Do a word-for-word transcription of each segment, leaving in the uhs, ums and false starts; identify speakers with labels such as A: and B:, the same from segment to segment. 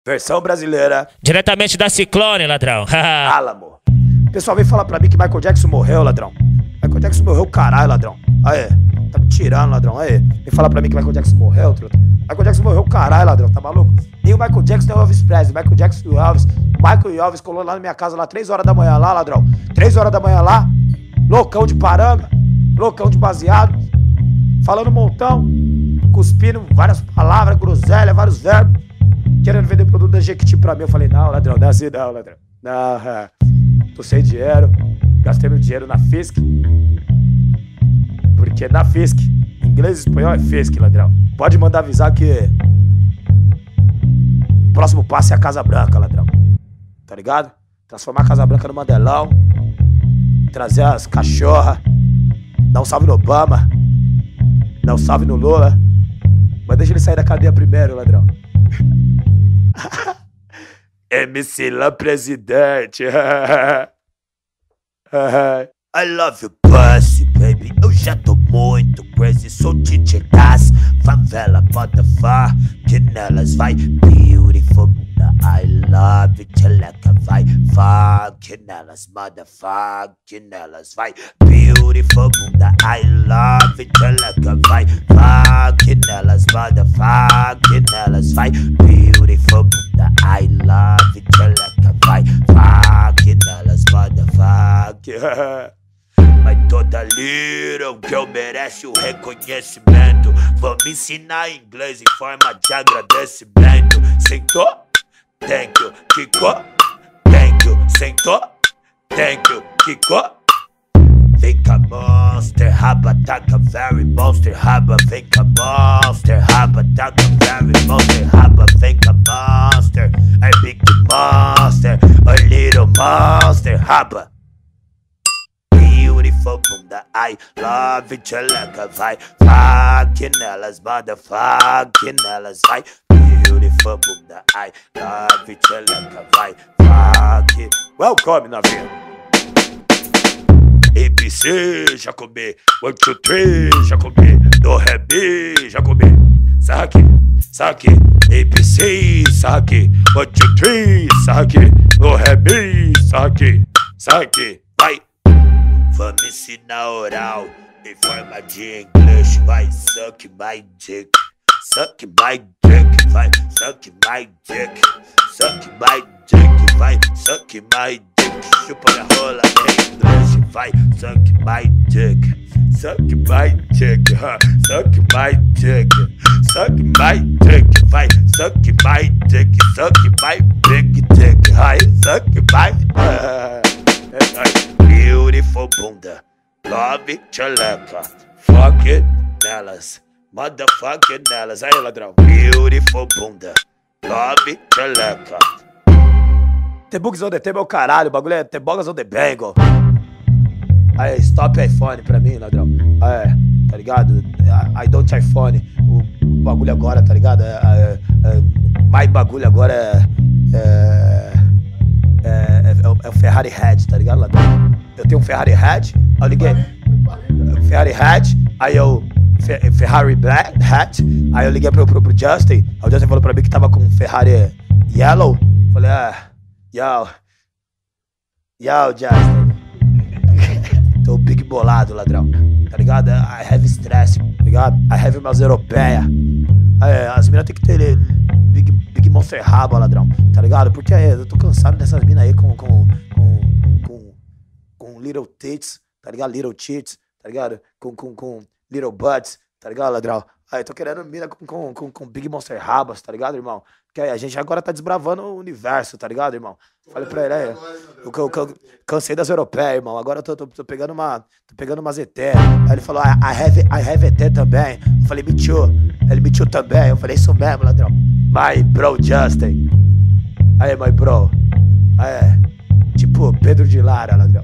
A: Versão brasileira.
B: Diretamente da Ciclone, ladrão.
A: Álamo. O pessoal vem falar pra mim que Michael Jackson morreu, ladrão. Michael Jackson morreu, caralho, ladrão. Aê, tá me tirando, ladrão. Aê, vem falar pra mim que Michael Jackson morreu, truta. Michael Jackson morreu, caralho, ladrão, tá maluco? Nem o Michael Jackson, nem o Elvis Presley. Michael Jackson e o Elvis. O Michael e o Elvis colou lá na minha casa, lá, três horas da manhã, lá, ladrão. três horas da manhã lá, loucão de paranga, loucão de baseado, falando um montão, cuspindo várias palavras, groselha, vários verbos, querendo vender produto da Jequiti pra mim. Eu falei, não, ladrão, não é assim não, ladrão. Não, é. Tô sem dinheiro, gastei meu dinheiro na Fisk. Porque na Fisk, inglês e espanhol é Fisk, ladrão. Pode mandar avisar que o próximo passo é a Casa Branca, ladrão. Tá ligado? Transformar a Casa Branca no Mandelão, trazer as cachorras, dar um salve no Obama, dar um salve no Lula. Mas deixa ele sair da cadeia primeiro, ladrão. M C Lan presidente. I love you, pussy, baby. Eu já tô muito crazy. Sou D J das favela, motherfucking elas vai. Beautiful bunda, I love it, tcheleca vai. Fucking elas, motherfucking elas vai. Beautiful bunda, I love it, tcheleca vai. Fucking elas, motherfucking elas vai. Beautiful bunda, I love it, tcheleca vai. Fucking elas, motherfucking. Mas toda little girl merece o reconhecimento. Vamos ensinar inglês em forma de agradecimento. Sentou? Thank you. Quicou? Thank you. Sentou? Thank you. Quicou? Vem cá, monster, raba, taca, very monster, raba, vem cá, monster, raba, taca, very monster, raba, vem cá, monster, a big monster, a little monster, raba. Beautiful bunda, I love it, tcheleca vai. Fucking elas, motherfucking elas vai. Beautiful bunda, I love it, tcheleca vai. Fucking. Welcome, novinha. A B C, já comi. One, two, three, já comi. Do, ré, mi, já comi. Saque, saque. A B C, saque. One, two, three, saque. Do, ré, mi, saque. Saque, vai. Vamos ensinar oral em forma de inglês. Vai, suck my dick. Suck my dick, vai. Suck my dick. Suck my dick, vai. Suck my dick. Chupa minha rola em inglês. Vai, suck my dick. Suck my dick, huh? Suck my dick. Suck my dick, vai. Suck my dick. Suck my big dick. Vai, suck my... Uh, Beautiful bunda, love tcheleca, fuck it nelas, motherfucking nelas. Aí, ladrão. Beautiful bunda, love tcheleca. The bugs on the table, caralho. O bagulho é the bugs on the bangle. Aí, stop iPhone pra mim, ladrão. Aí, tá ligado? I don't iPhone. O bagulho agora, tá ligado? É, é, é, mais bagulho agora é... é É, é, é o Ferrari Head, tá ligado, ladrão? Eu tenho um Ferrari Head, aí eu liguei Ferrari Head, aí eu Fe, Ferrari Black Hat, aí eu liguei pro, pro, pro Justin, aí o Justin falou pra mim que tava com um Ferrari Yellow. Falei, ah, yo, yo, Justin. Tô big bolado, ladrão, tá ligado? I have stress, tá ligado? I have umas europeias. Aí, as minas tem que ter big, big monster raba, ladrão, tá ligado? Porque aí, eu tô cansado dessas minas aí com, com, com, com, com little tits, tá ligado? Little tits, tá ligado? Com, com, com little butts, tá ligado, ladrão? Aí, tô querendo mina com, com, com, com big monster rabas, tá ligado, irmão? Porque aí, a gente agora tá desbravando o universo, tá ligado, irmão? Falei pra ele, aí, eu, eu, eu cansei das europeias, irmão. Agora eu tô, tô, tô pegando uma, tô pegando umas E T. Aí ele falou, I, I have, I have E T também. Eu falei, me too. Ele me too também. Eu falei, isso mesmo, ladrão. My bro Justin. Aí, my bro. Aí, tipo Pedro de Lara, ladrão.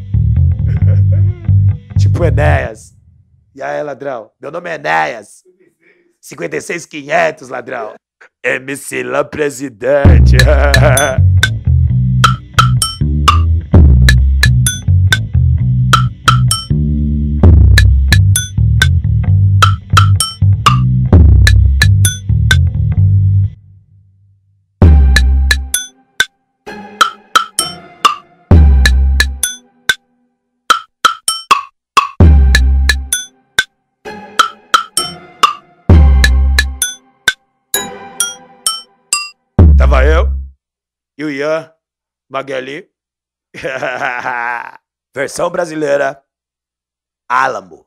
A: Tipo Enéas. E aí, ladrão? Meu nome é Enéas. cinquenta e seis quinhentos, ladrão. M C Lan presidente. Tava eu e o Ian Magali. Versão brasileira, Álamo.